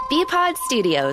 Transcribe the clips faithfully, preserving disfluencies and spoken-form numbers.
B-Pod Studios.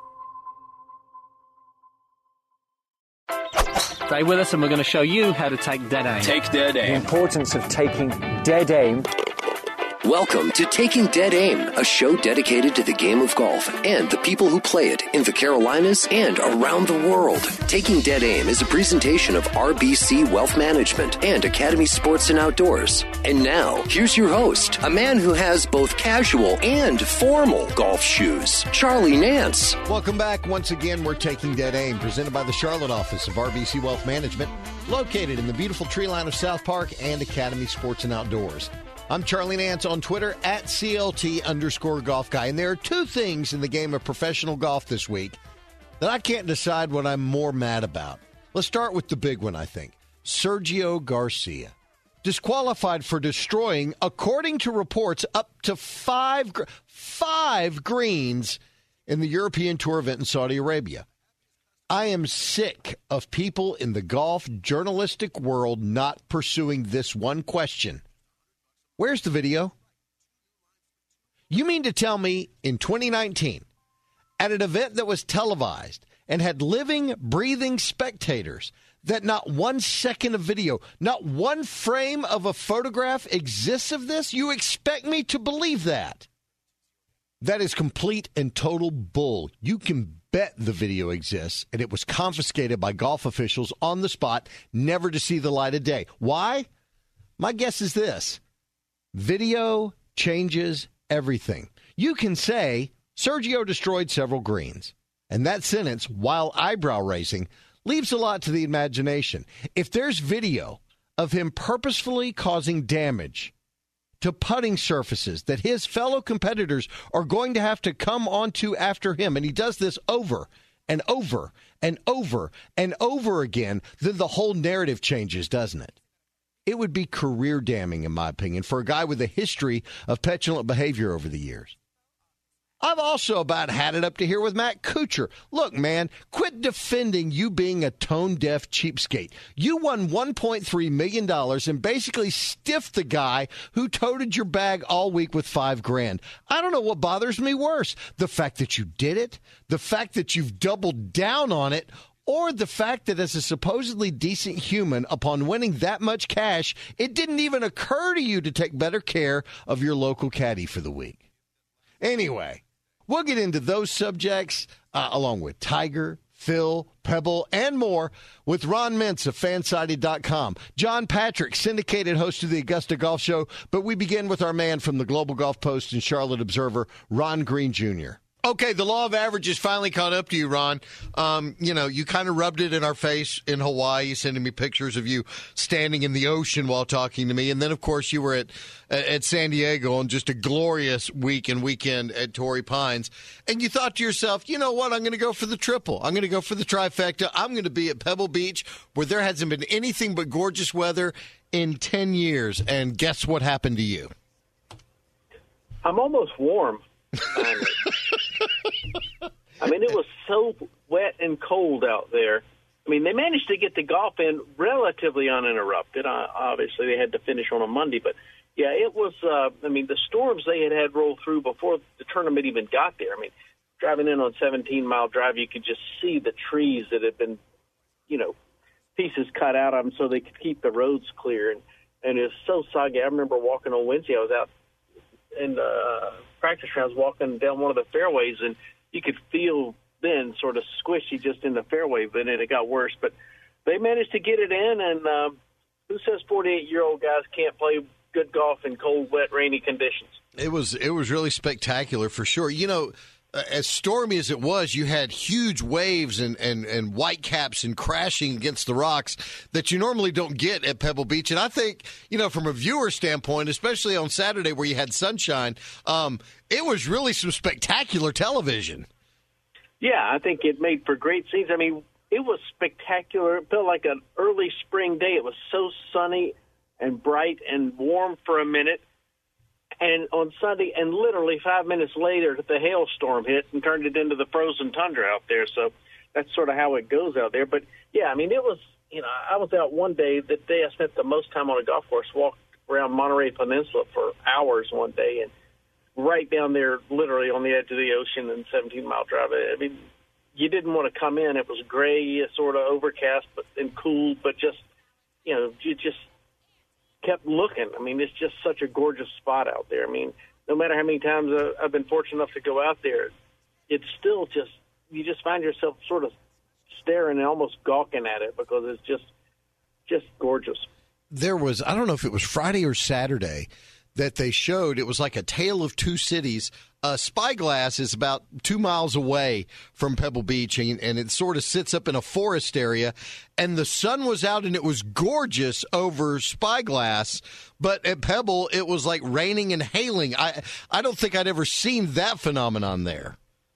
Stay with us and we're going to show you how to take dead aim. Take dead aim. The importance of taking dead aim. Welcome to Taking Dead Aim, a show dedicated to the game of golf and the people who play it in the Carolinas and around the world. Taking Dead Aim is a presentation of R B C Wealth Management and Academy Sports and Outdoors. And now, here's your host, a man who has both casual and formal golf shoes, Charlie Nance. Welcome back. Once again, we're Taking Dead Aim, presented by the Charlotte office of R B C Wealth Management, located in the beautiful tree line of South Park and Academy Sports and Outdoors. I'm Charlie Nance on Twitter at C L T underscore golf guy. And there are two things in the game of professional golf this week that I can't decide what I'm more mad about. Let's start with the big one, I think. Sergio Garcia. Disqualified for destroying, according to reports, up to five, five greens in the European Tour event in Saudi Arabia. I am sick of people in the golf journalistic world not pursuing this one question. Where's the video? You mean to tell me in twenty nineteen, at an event that was televised and had living, breathing spectators, that not one second of video, not one frame of a photograph exists of this? You expect me to believe that? That is complete and total bull. You can bet the video exists, and it was confiscated by golf officials on the spot, never to see the light of day. Why? My guess is this. Video changes everything. You can say, Sergio destroyed several greens. And that sentence, while eyebrow-raising, leaves a lot to the imagination. If there's video of him purposefully causing damage to putting surfaces that his fellow competitors are going to have to come onto after him, and he does this over and over and over and over again, then the whole narrative changes, doesn't it? It would be career damning, in my opinion, for a guy with a history of petulant behavior over the years. I've also about had it up to here with Matt Kuchar. Look, man, quit defending you being a tone-deaf cheapskate. You won one point three million dollars and basically stiffed the guy who toted your bag all week with five grand. I don't know what bothers me worse, the fact that you did it, the fact that you've doubled down on it, or the fact that as a supposedly decent human, upon winning that much cash, it didn't even occur to you to take better care of your local caddy for the week. Anyway, we'll get into those subjects uh, along with Tiger, Phil, Pebble, and more with Ron Mintz of Fansided dot com. John Patrick, syndicated host of the Augusta Golf Show, but we begin with our man from the Global Golf Post and Charlotte Observer, Ron Green Junior Okay, the law of averages finally caught up to you, Ron. Um, you know, you kind of rubbed it in our face in Hawaii, sending me pictures of you standing in the ocean while talking to me. And then, of course, you were at at San Diego on just a glorious week and weekend at Torrey Pines. And you thought to yourself, you know what, I'm going to go for the triple. I'm going to go for the trifecta. I'm going to be at Pebble Beach, where there hasn't been anything but gorgeous weather in ten years. And guess what happened to you? I'm almost warm. I mean, it was so wet and cold out there. I mean, they managed to get the golf in relatively uninterrupted. Uh, obviously, they had to finish on a Monday. But, yeah, it was, uh, I mean, the storms they had had roll through before the tournament even got there. I mean, driving in on seventeen mile Drive, you could just see the trees that had been, you know, pieces cut out of them so they could keep the roads clear. And, and it was so soggy. I remember walking on Wednesday. I was out in uh, practice rounds walking down one of the fairways, and you could feel then sort of squishy just in the fairway, but then it got worse. But they managed to get it in, and um, who says forty-eight-year-old guys can't play good golf in cold, wet, rainy conditions? It was it was really spectacular for sure. You know, uh, as stormy as it was, you had huge waves and, and, and whitecaps and crashing against the rocks that you normally don't get at Pebble Beach. And I think, you know, from a viewer standpoint, especially on Saturday where you had sunshine, um, it was really some spectacular television. Yeah, I think it made for great scenes. I mean, it was spectacular. It felt like an early spring day. It was so sunny and bright and warm for a minute. And on Sunday, and literally five minutes later, the hailstorm hit and turned it into the frozen tundra out there. So that's sort of how it goes out there. But, yeah, I mean, it was, you know, I was out one day, the day I spent the most time on a golf course, walked around Monterey Peninsula for hours one day. And right down there, literally on the edge of the ocean and seventeen mile drive. I mean, you didn't want to come in. It was gray, sort of overcast, but and cool, but just, you know, you just kept looking. I mean, it's just such a gorgeous spot out there. I mean, no matter how many times I've been fortunate enough to go out there, it's still just, you just find yourself sort of staring and almost gawking at it because it's just, just gorgeous. There was, I don't know if it was Friday or Saturday, that they showed, it was like a tale of two cities. Uh, Spyglass is about two miles away from Pebble Beach, and, and it sort of sits up in a forest area. And the sun was out, and it was gorgeous over Spyglass. But at Pebble, it was like raining and hailing. I, I don't think I'd ever seen that phenomenon there.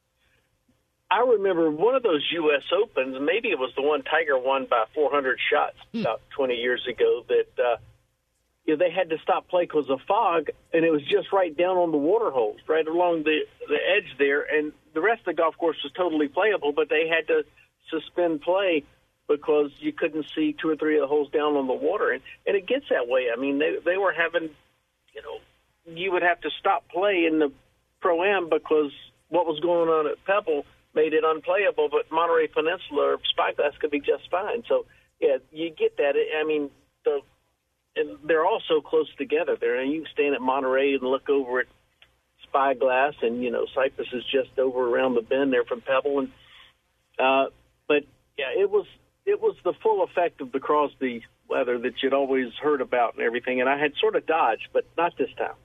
I remember one of those U S Opens, maybe it was the one Tiger won by four hundred shots about twenty years ago, that uh, you know, they had to stop play because of fog, and it was just right down on the water holes, right along the, the edge there, and the rest of the golf course was totally playable, but they had to suspend play because you couldn't see two or three of the holes down on the water, and, and it gets that way. I mean, they, they were having, you know, you would have to stop play in the Pro-Am because what was going on at Pebble made it unplayable, but Monterey Peninsula or Spyglass could be just fine. So, yeah, you get that. I mean, the and they're all so close together there. And you can stand at Monterey and look over at Spyglass, and, you know, Cypress is just over around the bend there from Pebble. And uh, But, yeah, it was it was the full effect of the Crosby weather that you'd always heard about and everything, and I had sort of dodged, but not this time.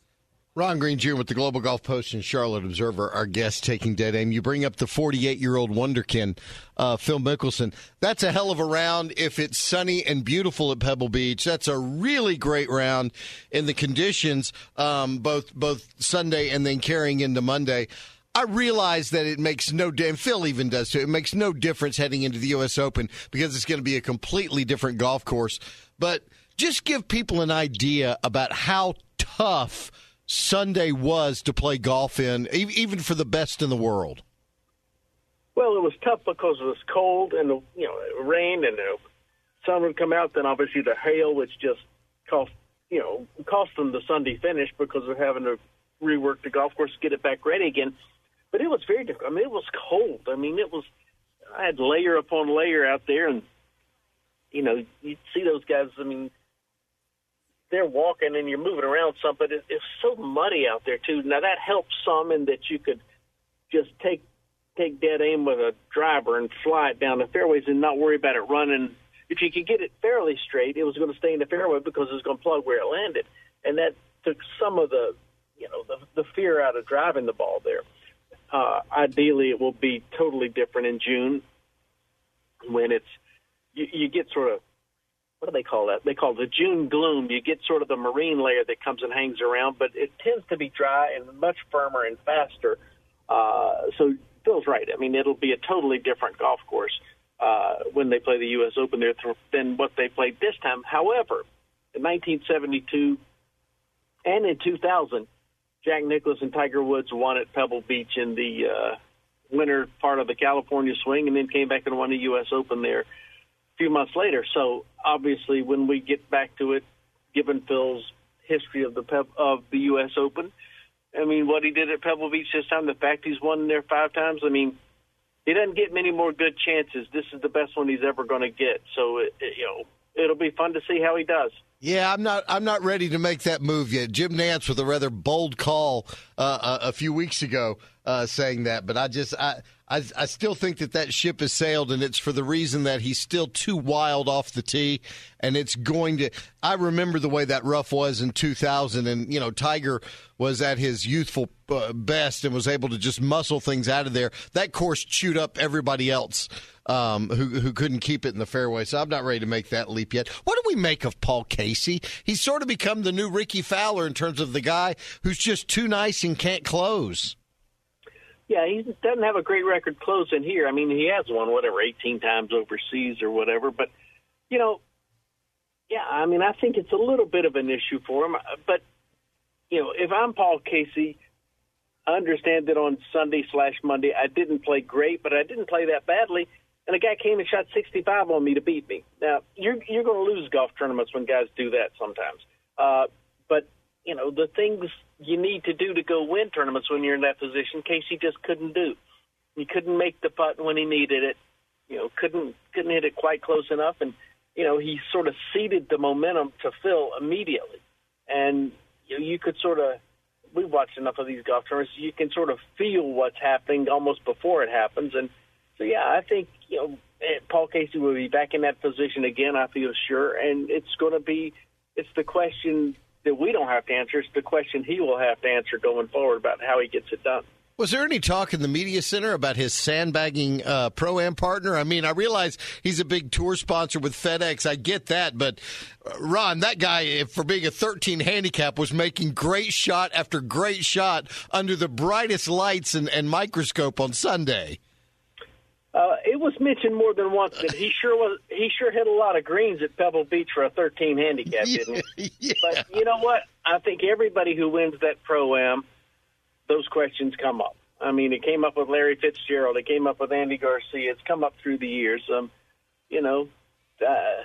Ron Green Junior with the Global Golf Post and Charlotte Observer, our guest taking dead aim. You bring up the forty-eight-year-old wonderkin, uh, Phil Mickelson. That's a hell of a round if it's sunny and beautiful at Pebble Beach. That's a really great round in the conditions, um, both both Sunday and then carrying into Monday. I realize that it makes no difference. Phil even does too. It makes no difference heading into the U S Open because it's going to be a completely different golf course. But just give people an idea about how tough Sunday was to play golf in, even for the best in the world. Well, it was tough because it was cold and, you know, it rained and the sun would come out. Then obviously the hail, which just cost, you know, cost them the Sunday finish because of having to rework the golf course to get it back ready again. But it was very difficult. I mean, it was cold. I mean, it was, I had layer upon layer out there, and, you know, you'd see those guys, I mean, they're walking and you're moving around some, but it, it's so muddy out there too. Now that helps some in that you could just take take dead aim with a driver and fly it down the fairways and not worry about it running. If you could get it fairly straight, it was going to stay in the fairway because it was going to plug where it landed, and that took some of the, you know, the, the fear out of driving the ball there. Uh, ideally, it will be totally different in June when it's you, you get sort of. What do they call that? They call it the June gloom. You get sort of the marine layer that comes and hangs around, but it tends to be dry and much firmer and faster. Uh, so Phil's right. I mean, it'll be a totally different golf course uh, when they play the U S Open there th- than what they played this time. However, in nineteen seventy-two and in two thousand, Jack Nicklaus and Tiger Woods won at Pebble Beach in the uh, winter part of the California swing and then came back and won the U S Open there few months later. So obviously when we get back to it, given Phil's history of the Peb- of the U S Open, I mean, what he did at Pebble Beach this time, the fact he's won there five times, I mean, he doesn't get many more good chances. This is the best one he's ever going to get. So, it, it, you know, it'll be fun to see how he does. Yeah, I'm not. I'm not ready to make that move yet. Jim Nantz with a rather bold call uh, a, a few weeks ago, uh, saying that. But I just, I, I, I still think that that ship has sailed, and it's for the reason that he's still too wild off the tee, and it's going to. I remember the way that rough was in two thousand, and you know, Tiger was at his youthful uh, best and was able to just muscle things out of there. That course chewed up everybody else um, who who couldn't keep it in the fairway. So I'm not ready to make that leap yet. What do we make of Paul Casey? He's sort of become the new Ricky Fowler in terms of the guy who's just too nice and can't close. Yeah, he doesn't have a great record closing here. I mean, he has won, whatever, eighteen times overseas or whatever. But, you know, yeah, I mean, I think it's a little bit of an issue for him. But, you know, if I'm Paul Casey, I understand that on Sunday slash Monday I didn't play great, but I didn't play that badly. And a guy came and shot sixty-five on me to beat me. Now, you're you're going to lose golf tournaments when guys do that sometimes. Uh, but you know, the things you need to do to go win tournaments when you're in that position, Casey just couldn't do. He couldn't make the putt when he needed it. You know, couldn't couldn't hit it quite close enough, and you know he sort of ceded the momentum to Phil immediately. And you know, you could sort of, we've watched enough of these golf tournaments, you can sort of feel what's happening almost before it happens. And so, yeah, I think you know Paul Casey will be back in that position again. I feel sure, and it's going to be, it's the question that we don't have to answer. It's the question he will have to answer going forward about how he gets it done. Was there any talk in the media center about his sandbagging uh, Pro-Am partner? I mean, I realize he's a big tour sponsor with FedEx. I get that. But, uh, Ron, that guy, for being a thirteen handicap, was making great shot after great shot under the brightest lights and, and microscope on Sunday. Uh, it was mentioned more than once that he sure was. He sure hit a lot of greens at Pebble Beach for a thirteen handicap, didn't he? Yeah. But you know what? I think everybody who wins that Pro-Am, those questions come up. I mean, it came up with Larry Fitzgerald. It came up with Andy Garcia. It's come up through the years. Um, you know, uh,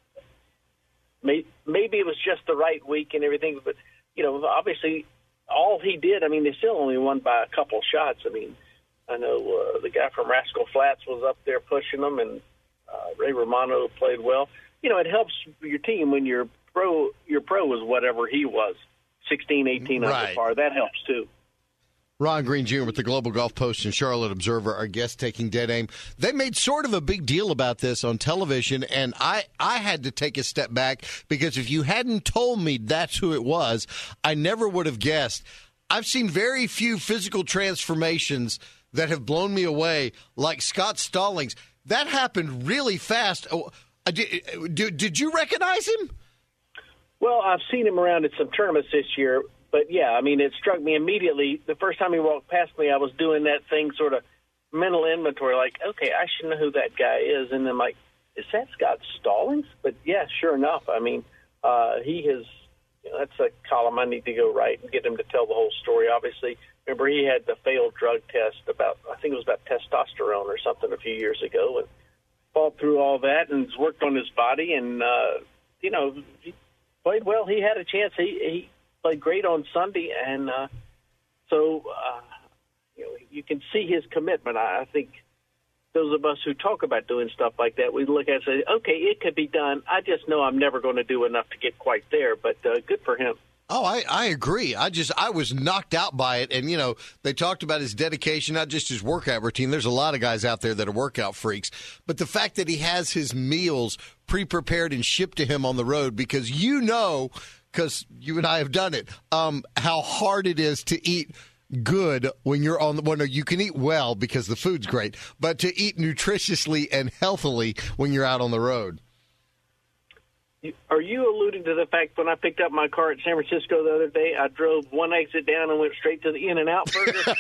may, maybe it was just the right week and everything, but, you know, obviously all he did, I mean, they still only won by a couple shots. I mean, I know uh, the guy from Rascal Flats was up there pushing them, and uh, Ray Romano played well. You know, it helps your team when your pro, your pro was whatever he was, sixteen, eighteen Right. under par. That helps, too. Ron Green Junior with the Global Golf Post and Charlotte Observer, our guest taking dead aim. They made sort of a big deal about this on television, and I, I had to take a step back because if you hadn't told me that's who it was, I never would have guessed. I've seen very few physical transformations that have blown me away like Scott Stallings. That happened really fast. Oh, did, did, did you recognize him? Well, I've seen him around at some tournaments this year. But, yeah, I mean, it struck me immediately. The first time he walked past me, I was doing that thing, sort of mental inventory, like, okay, I should know who that guy is. And then, like, is that Scott Stallings? But, yeah, sure enough. I mean, uh, he has, you know, that's a column I need to go write and get him to tell the whole story, obviously. Remember, he had the failed drug test about, I think it was about testosterone or something a few years ago, and fought through all that and worked on his body. And, uh, you know, he played well. He had a chance. He, he played great on Sunday, and uh, so uh, you know, you can see his commitment. I, I think those of us who talk about doing stuff like that, we look at it and say, okay, it could be done. I just know I'm never going to do enough to get quite there, but uh, good for him. Oh, I, I agree. I just I was knocked out by it. And, you know, they talked about his dedication, not just his workout routine. There's a lot of guys out there that are workout freaks. But the fact that he has his meals pre-prepared and shipped to him on the road, because you know, because you and I have done it, um, how hard it is to eat good when you're on the well, no, you can eat well because the food's great, but to eat nutritiously and healthily when you're out on the road. Are you alluding to the fact when I picked up my car at San Francisco the other day, I drove one exit down and went straight to the In-N-Out Burger?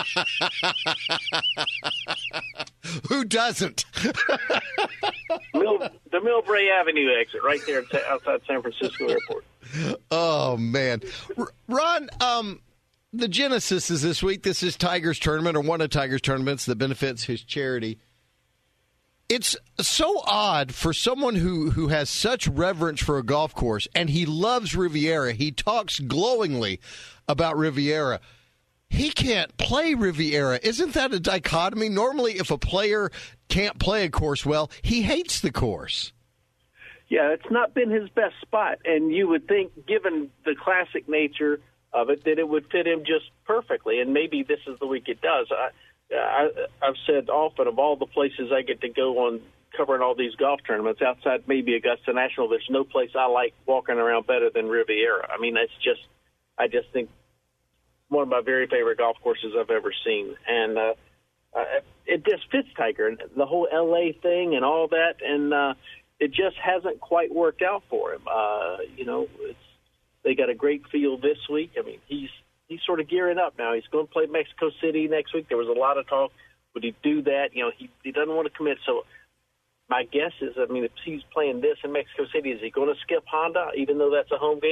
Who doesn't? Mil, the Millbrae Avenue exit right there outside San Francisco Airport. Oh, man. R- Ron, um, the Genesis is this week. This is Tiger's tournament, or one of Tiger's tournaments that benefits his charity. It's so odd for someone who, who has such reverence for a golf course, and he loves Riviera. He talks glowingly about Riviera. He can't play Riviera. Isn't that a dichotomy? Normally, if a player can't play a course well, he hates the course. Yeah, it's not been his best spot, and you would think, given the classic nature of it, that it would fit him just perfectly, and maybe this is the week it does. I, I, I've said often, of all the places I get to go on covering all these golf tournaments, outside maybe Augusta National, there's no place I like walking around better than Riviera. I mean, it's just, I just think one of my very favorite golf courses I've ever seen. And uh, uh, it just fits Tiger, the whole L A thing and all that, and uh, it just hasn't quite worked out for him. Uh, you know, it's, they got a great field this week. I mean, he's He's sort of gearing up now. He's going to play Mexico City next week. There was a lot of talk. Would he do that? You know, he, he doesn't want to commit. So my guess is, I mean, if he's playing this in Mexico City, is he going to skip Honda, even though that's a home game?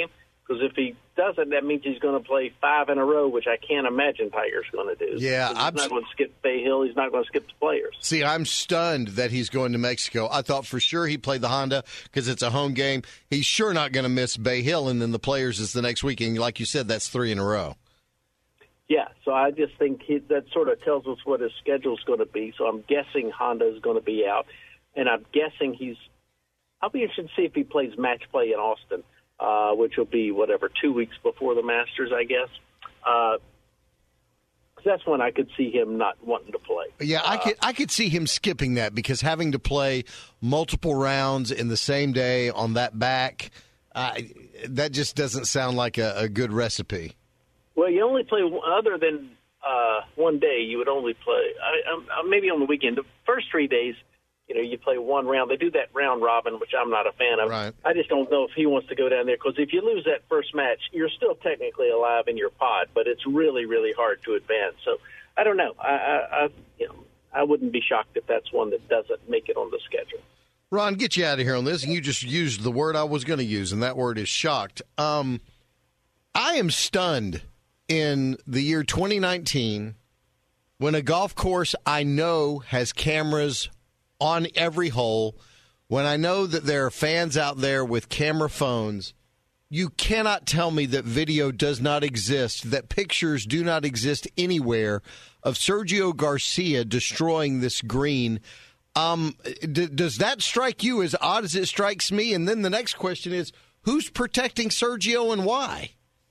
Because if he doesn't, that means he's going to play five in a row, which I can't imagine Tiger's going to do. Yeah, he's I'm not going to skip Bay Hill. He's not going to skip the Players. See, I'm stunned that he's going to Mexico. I thought for sure he'd play the Honda because it's a home game. He's sure not going to miss Bay Hill, and then the Players is the next weekend. Like you said, that's three in a row. Yeah, so I just think he, that sort of tells us what his schedule's going to be. So I'm guessing Honda is going to be out, and I'm guessing he's – I'll be interested to see if he plays match play in Austin. Uh, which will be, whatever, two weeks before the Masters, I guess. Uh, that's when I could see him not wanting to play. Yeah, I could I could see him skipping that because having to play multiple rounds in the same day on that back, uh, that just doesn't sound like a, a good recipe. Well, you only play, other than uh, one day, you would only play, I, I, maybe on the weekend. The first three days, you know, you play one round. They do that round robin, which I'm not a fan of. Right. I just don't know if he wants to go down there because if you lose that first match, you're still technically alive in your pod, but it's really, really hard to advance. So I don't know. I, I, I you know, I wouldn't be shocked if that's one that doesn't make it on the schedule. Ron, get you out of here on this. And you just used the word I was going to use, and that word is shocked. Um, I am stunned in the year twenty nineteen when a golf course I know has cameras on every hole, when I know that there are fans out there with camera phones. You cannot tell me that video does not exist, that pictures do not exist anywhere of Sergio Garcia destroying this green. Um, d- does that strike you as odd as it strikes me? And then the next question is, who's protecting Sergio and why?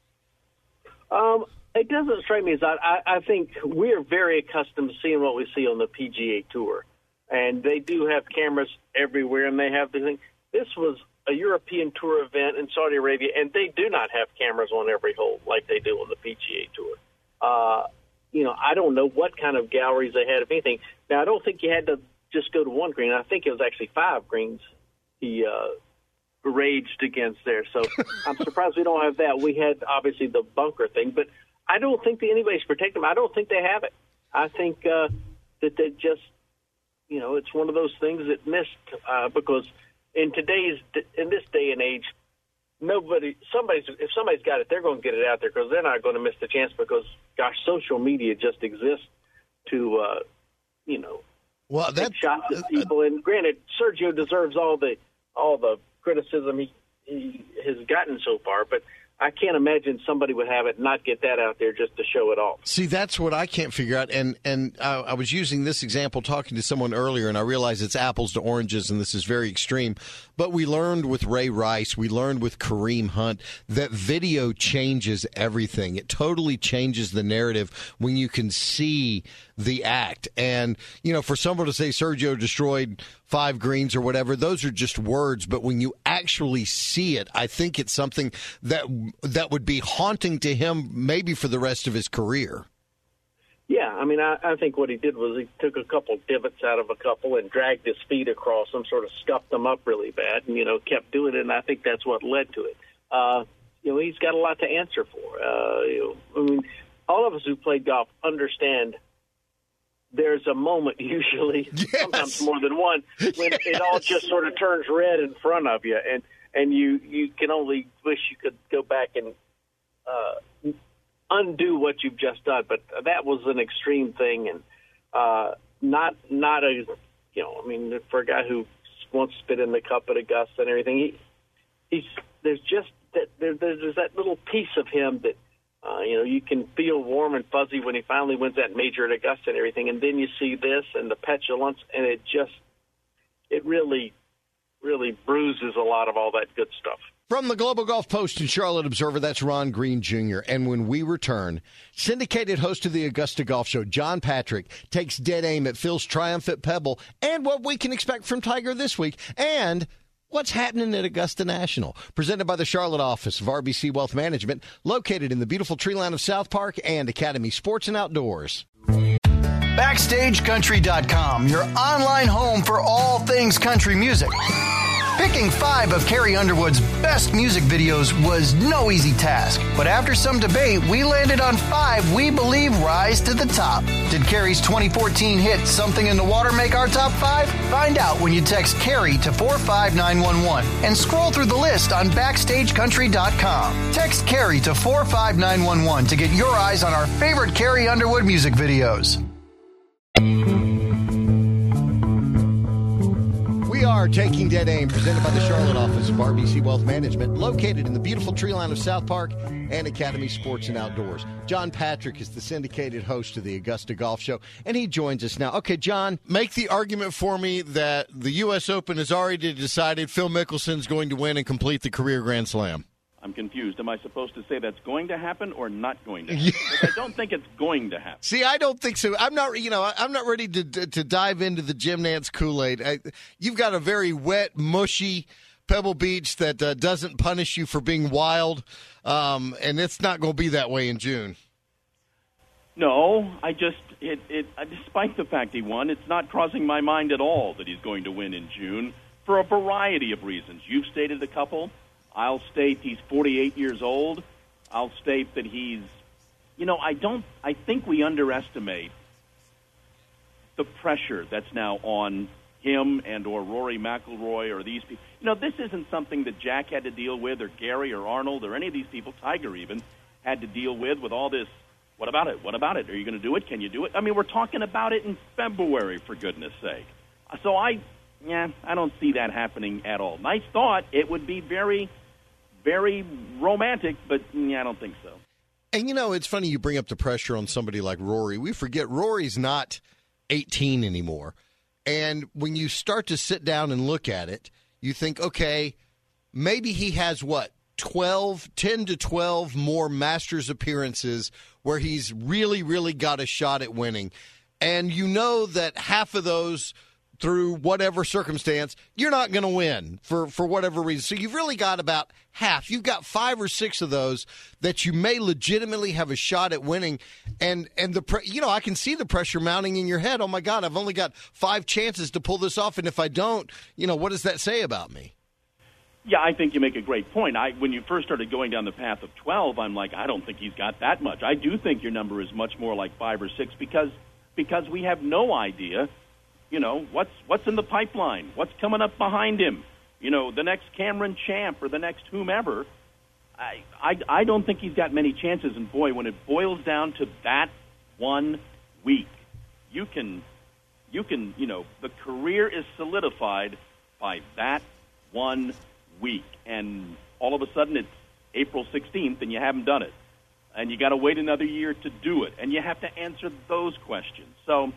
Um, it doesn't strike me as odd. I, I think we're very accustomed to seeing what we see on the P G A Tour. And they do have cameras everywhere, and they have the thing. This was a European Tour event in Saudi Arabia, and they do not have cameras on every hole like they do on the P G A Tour. Uh, you know, I don't know what kind of galleries they had, if anything. Now, I don't think you had to just go to one green. I think it was actually five greens he uh, raged against there. So I'm surprised we don't have that. We had, obviously, the bunker thing, but I don't think that anybody's protecting them. I don't think they have it. I think uh, that they just – you know, it's one of those things that missed uh, because in today's, in this day and age, nobody, somebody's, if somebody's got it, they're going to get it out there because they're not going to miss the chance because, gosh, social media just exists to, uh, you know, well, that, take shots at people. And granted, Sergio deserves all the all the criticism he, he has gotten so far, but I can't imagine somebody would have it and not get that out there just to show it off. See, that's what I can't figure out. And and uh, I was using this example talking to someone earlier, and I realize it's apples to oranges, and this is very extreme. But we learned with Ray Rice, we learned with Kareem Hunt, that video changes everything. It totally changes the narrative when you can see the act. And, you know, for someone to say Sergio destroyed five greens or whatever, those are just words. But when you actually see it, I think it's something that that would be haunting to him maybe for the rest of his career. Yeah, I mean, I, I think what he did was he took a couple divots out of a couple and dragged his feet across them, sort of scuffed them up really bad, and, you know, kept doing it, and I think that's what led to it. Uh, you know, he's got a lot to answer for. Uh, you know, I mean, all of us who played golf understand there's a moment usually, yes. sometimes more than one, when yes. it all just sort of turns red in front of you, and, and you, you can only wish you could go back and uh, undo what you've just done. But that was an extreme thing, and uh, not not a, you know, I mean, for a guy who once spit in the cup at Augusta and everything, he, he's there's just that there, there's that little piece of him that, Uh, you know, you can feel warm and fuzzy when he finally wins that major at Augusta and everything, and then you see this and the petulance, and it just, it really, really bruises a lot of all that good stuff. From the Global Golf Post and Charlotte Observer, that's Ron Green Junior And when we return, syndicated host of the Augusta Golf Show, John Patrick, takes dead aim at Phil's triumph at Pebble and what we can expect from Tiger this week, and what's happening at Augusta National? Presented by the Charlotte office of R B C Wealth Management, located in the beautiful tree line of South Park and Academy Sports and Outdoors. Backstage Country dot com, your online home for all things country music. Picking five of Carrie Underwood's best music videos was no easy task, but after some debate, we landed on five we believe rise to the top. Did Carrie's twenty fourteen hit Something in the Water make our top five? Find out when you text Carrie to four five nine one one and scroll through the list on backstage country dot com. Text Carrie to four five nine one one to get your eyes on our favorite Carrie Underwood music videos. We are Taking Dead Aim, presented by the Charlotte office of R B C Wealth Management, located in the beautiful tree line of South Park and Academy Sports and Outdoors. John Patrick is the syndicated host of the Augusta Golf Show, and he joins us now. Okay, John, make the argument for me that the U S Open has already decided Phil Mickelson's going to win and complete the career Grand Slam. I'm confused. Am I supposed to say that's going to happen or not going to happen? Because I don't think it's going to happen. See, I don't think so. I'm not, you know, I'm not ready to to, to dive into the Jim Nantz Kool-Aid. I, you've got a very wet, mushy Pebble Beach that uh, doesn't punish you for being wild, um, and it's not going to be that way in June. No, I just, it, it, despite the fact he won, it's not crossing my mind at all that he's going to win in June for a variety of reasons. You've stated a couple. I'll state he's forty-eight years old. I'll state that he's, you know, I don't, I think we underestimate the pressure that's now on him and or Rory McIlroy or these people. You know, this isn't something that Jack had to deal with or Gary or Arnold or any of these people, Tiger even, had to deal with, with all this, what about it, what about it, are you going to do it, can you do it? I mean, we're talking about it in February, for goodness sake. So I, yeah, I don't see that happening at all. Nice thought. It would be very... very romantic, but yeah, I don't think so. And, you know, it's funny you bring up the pressure on somebody like Rory. We forget Rory's not eighteen anymore. And when you start to sit down and look at it, you think, okay, maybe he has, what, twelve, ten to twelve more Masters appearances where he's really, really got a shot at winning. And you know that half of those, through whatever circumstance, you're not going to win for, for whatever reason. So you've really got about half. You've got five or six of those that you may legitimately have a shot at winning. And, and the pre- you know, I can see the pressure mounting in your head. Oh, my God, I've only got five chances to pull this off. And if I don't, you know, what does that say about me? Yeah, I think you make a great point. I, when you first started going down the path of twelve, I'm like, I don't think he's got that much. I do think your number is much more like five or six because because we have no idea. You know, what's what's in the pipeline? What's coming up behind him? You know, the next Cameron Champ or the next whomever. I, I, I don't think he's got many chances. And, boy, when it boils down to that one week, you can, you can, you know, the career is solidified by that one week. And all of a sudden it's April sixteenth and you haven't done it. And you got to wait another year to do it. And you have to answer those questions. So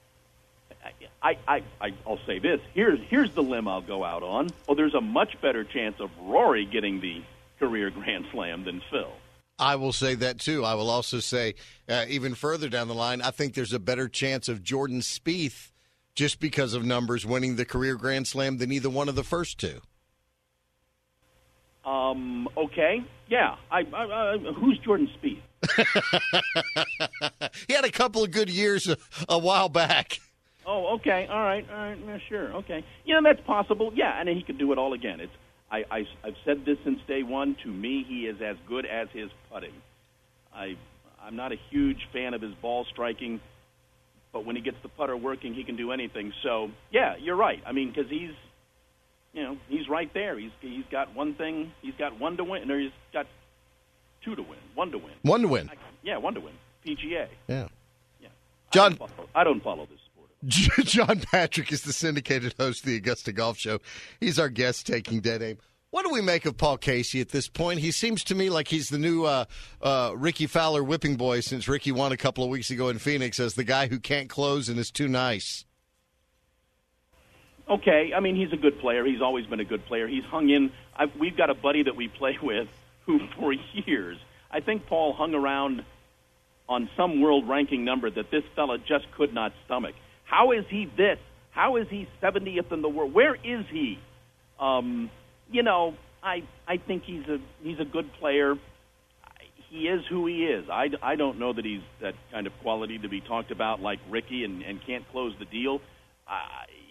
I, I, I, I'll say this. Here's, here's the limb I'll go out on. Well, there's a much better chance of Rory getting the career Grand Slam than Phil. I will say that, too. I will also say, uh, even further down the line, I think there's a better chance of Jordan Spieth, just because of numbers, winning the career Grand Slam than either one of the first two. Um. Okay. Yeah. I, I, I, who's Jordan Spieth? He had a couple of good years a, a while back. Oh, okay. All right. All right. Yeah, sure. Okay. You know, that's possible. Yeah, and then he could do it all again. It's I, I, I've said this since day one. To me, he is as good as his putting. I, I'm not a huge fan of his ball striking, but when he gets the putter working, he can do anything. So, yeah, you're right. I mean, because he's, you know, he's right there. He's he's got one thing. He's got one to win, or he's got two to win, one to win. One to win. I, yeah, one to win. P G A. Yeah. Yeah. John, I don't follow, I don't follow this. John Patrick is the syndicated host of the Augusta Golf Show. He's our guest taking Dead Aim. What do we make of Paul Casey at this point? He seems to me like he's the new uh, uh, Ricky Fowler whipping boy since Ricky won a couple of weeks ago in Phoenix as the guy who can't close and is too nice. Okay, I mean, he's a good player. He's always been a good player. He's hung in. I've, we've got a buddy that we play with who, for years, I think Paul hung around on some world ranking number that this fella just could not stomach. How is he this? How is he seventieth in the world? Where is he? Um, you know, I I think he's a he's a good player. He is who he is. I, I don't know that he's that kind of quality to be talked about like Ricky and, and can't close the deal. Uh,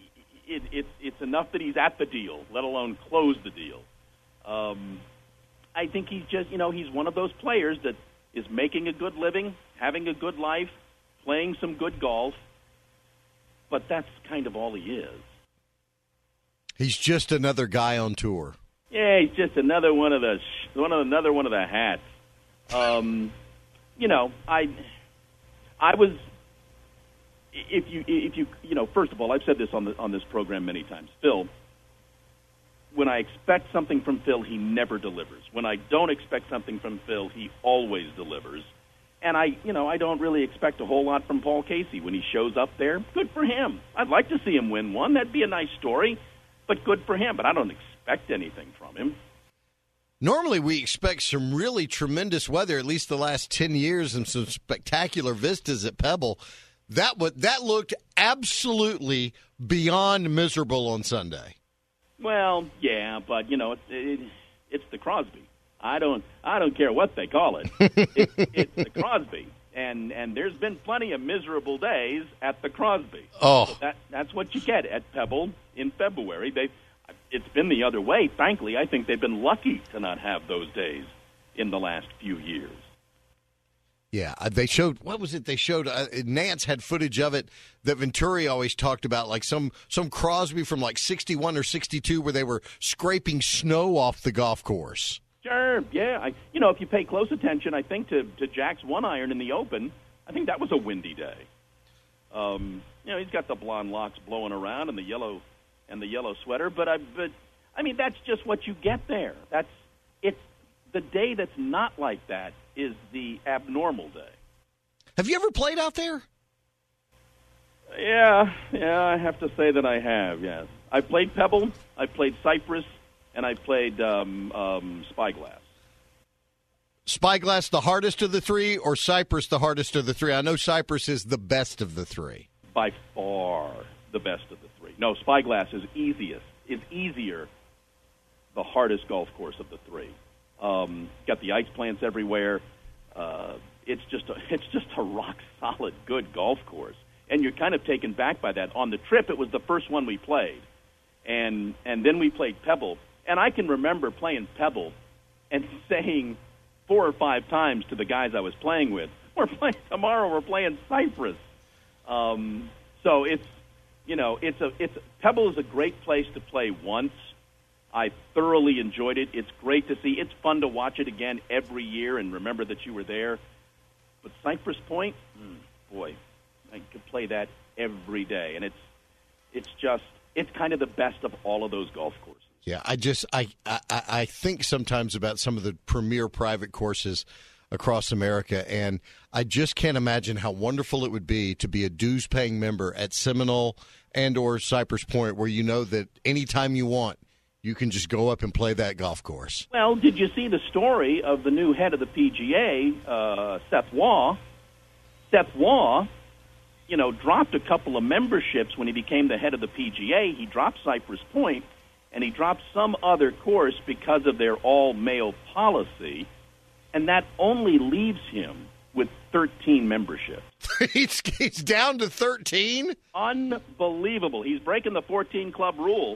it, it, it's enough that he's at the deal, let alone close the deal. Um, I think he's just, you know, he's one of those players that is making a good living, having a good life, playing some good golf, but that's kind of all he is. He's just another guy on tour. Yeah, he's just another one of the one of another one of the hats. Um, you know, I I was if you if you you know, first of all, I've said this on the on this program many times. Phil, when I expect something from Phil, he never delivers. When I don't expect something from Phil, he always delivers. And I, you know, I don't really expect a whole lot from Paul Casey when he shows up there. Good for him. I'd like to see him win one. That'd be a nice story, but good for him. But I don't expect anything from him. Normally we expect some really tremendous weather, at least the last ten years, and some spectacular vistas at Pebble. That w- that looked absolutely beyond miserable on Sunday. Well, yeah, but, you know, it, it, it's the Crosby. I don't I don't care what they call it. it it's the Crosby. And and there's been plenty of miserable days at the Crosby. Oh. So that that's what you get at Pebble in February. They it's been the other way. Frankly, I think they've been lucky to not have those days in the last few years. Yeah, they showed, what was it they showed? Uh, Nance had footage of it that Venturi always talked about, like some, some Crosby from like sixty-one or sixty-two where they were scraping snow off the golf course. Sure, yeah. I, you know, if you pay close attention, I think to, to Jack's one iron in the Open, I think that was a windy day. Um, you know, he's got the blonde locks blowing around and the yellow and the yellow sweater, but I, but I mean, that's just what you get there. That's it's the day that's not like that is the abnormal day. Have you ever played out there? Yeah, yeah, I have to say that I have, yes. I played Pebble, I played Cypress, and I played um, um, Spyglass. Spyglass the hardest of the three, or Cypress the hardest of the three? I know Cypress is the best of the three. By far the best of the three. No, Spyglass is easiest, is easier, the hardest golf course of the three. Um, got the ice plants everywhere. Uh, it's just a, it's just a rock solid good golf course, and you're kind of taken back by that. On the trip, it was the first one we played, and and then we played Pebble, and I can remember playing Pebble and saying four or five times to the guys I was playing with, "We're playing tomorrow. We're playing Cypress." Um, so it's you know it's a it's Pebble is a great place to play once. I thoroughly enjoyed it. It's great to see. It's fun to watch it again every year and remember that you were there. But Cypress Point, mm, boy, I could play that every day. And it's it's just, it's kind of the best of all of those golf courses. Yeah, I just, I, I, I think sometimes about some of the premier private courses across America, and I just can't imagine how wonderful it would be to be a dues-paying member at Seminole and or Cypress Point, where you know that anytime you want, you can just go up and play that golf course. Well, did you see the story of the new head of the P G A, uh, Seth Waugh? Seth Waugh, you know, dropped a couple of memberships when he became the head of the P G A. He dropped Cypress Point, and he dropped some other course because of their all-male policy, and that only leaves him with thirteen memberships. he's, he's down to thirteen? Unbelievable. He's breaking the fourteen-club rule.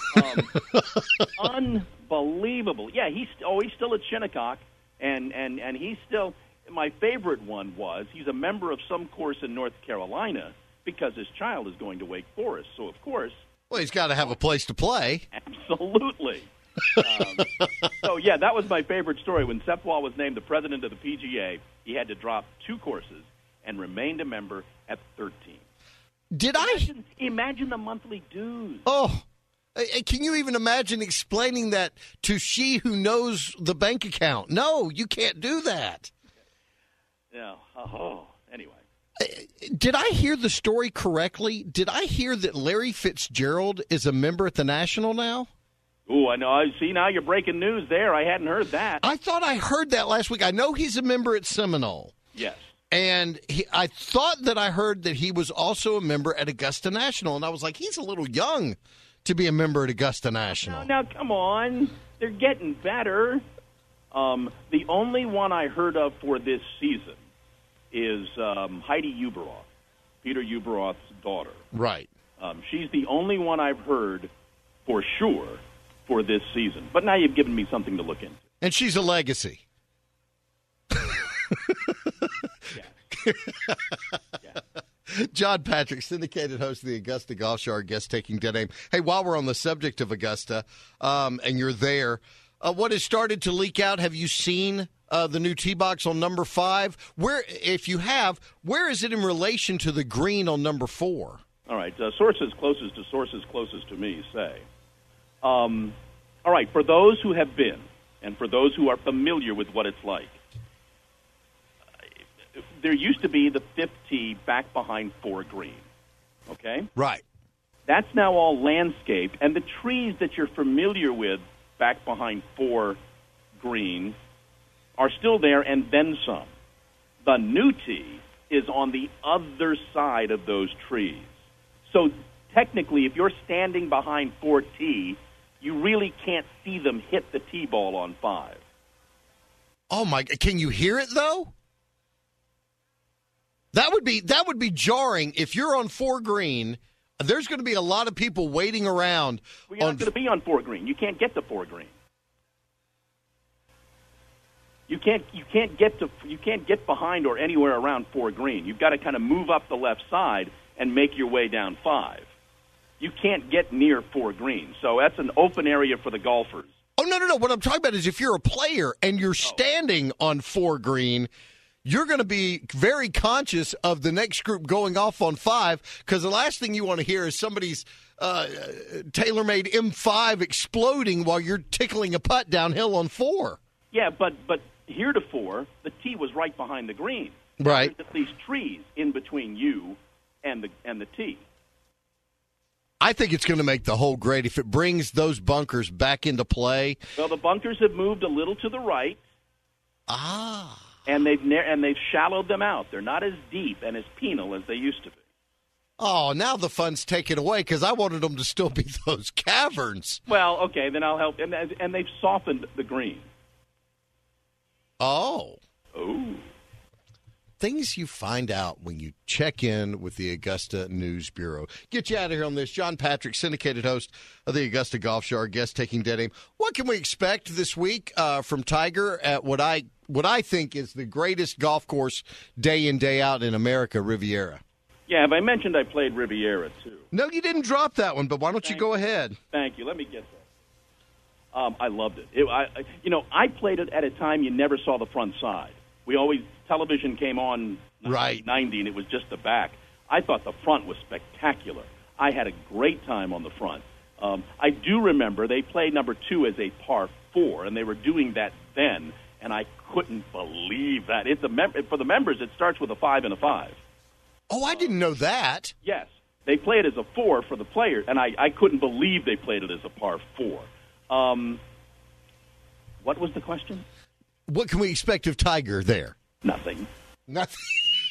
Um, unbelievable. Yeah, he's oh, he's still at Shinnecock, and, and, and he's still – my favorite one was he's a member of some course in North Carolina because his child is going to Wake Forest. So, of course – Well, he's got to have a place to play. Absolutely. um, so, yeah, that was my favorite story. When Seth Waugh was named the president of the P G A, he had to drop two courses and remained a member at thirteen. Did imagine, I? Imagine the monthly dues. Oh, can you even imagine explaining that to she who knows the bank account? No, you can't do that. Yeah. Oh, anyway. Did I hear the story correctly? Did I hear that Larry Fitzgerald is a member at the National now? Oh, I know. I see now you're breaking news there. I hadn't heard that. I thought I heard that last week. I know he's a member at Seminole. Yes. And he, I thought that I heard that he was also a member at Augusta National. And I was like, he's a little young to be a member at Augusta National. Now, now come on. They're getting better. Um, the only one I heard of for this season is um, Heidi Uberoth, Peter Uberoth's daughter. Right. Um, she's the only one I've heard for sure for this season. But now you've given me something to look into. And she's a legacy. Yeah. Yeah. John Patrick, syndicated host of the Augusta Golf Show, our guest taking dead aim. Hey, while we're on the subject of Augusta, um, and you're there, uh, what has started to leak out? Have you seen uh, the new tee box on number five? Where, if you have, where is it in relation to the green on number four? All right, uh, sources closest to sources closest to me say. Um, all right, for those who have been, and for those who are familiar with what it's like, there used to be the fifth tee back behind four green, okay? Right. That's now all landscaped, and the trees that you're familiar with back behind four green are still there and then some. The new tee is on the other side of those trees. So technically, if you're standing behind four tee, you really can't see them hit the tee ball on five. Oh, my, can you hear it, though? That would be that would be jarring if you're on four green. There's going to be a lot of people waiting around. Well, you're on... not going to be on four green. You can't get to four green. You can't you can't get to you can't get behind or anywhere around four green. You've got to kind of move up the left side and make your way down five. You can't get near four green. So that's an open area for the golfers. Oh no no no! What I'm talking about is if you're a player and you're standing oh. on four green. You're going to be very conscious of the next group going off on five because the last thing you want to hear is somebody's uh, tailor-made M five exploding while you're tickling a putt downhill on four. Yeah, but but heretofore, the tee was right behind the green. Right. There's at least trees in between you and the and the tee. I think it's going to make the hole great if it brings those bunkers back into play. Well, the bunkers have moved a little to the right. Ah. And they've ne- and they've shallowed them out. They're not as deep and as penal as they used to be. Oh, now the fun's taken away because I wanted them to still be those caverns. Well, okay, then I'll help. And, and they've softened the green. Oh. Oh. Things you find out when you check in with the Augusta News Bureau. Get you out of here on this. John Patrick, syndicated host of the Augusta Golf Show, our guest taking dead aim. What can we expect this week uh, from Tiger at what I what I think is the greatest golf course day in, day out in America, Riviera? Yeah, have I mentioned I played Riviera, too? No, you didn't drop that one, but why don't Thank you go ahead? Thank you. Let me get that. Um, I loved it. it I, you know, I played it at a time you never saw the front side. We always, television came on right. ninety, and it was just the back. I thought the front was spectacular. I had a great time on the front. Um, I do remember they played number two as a par four, and they were doing that then, and I couldn't believe that. It's a mem- for the members, it starts with a five and a five. Oh, I didn't know that. Yes. They play it as a four for the players, and I, I couldn't believe they played it as a par four. Um, what was the question? What can we expect of Tiger there? Nothing. Nothing.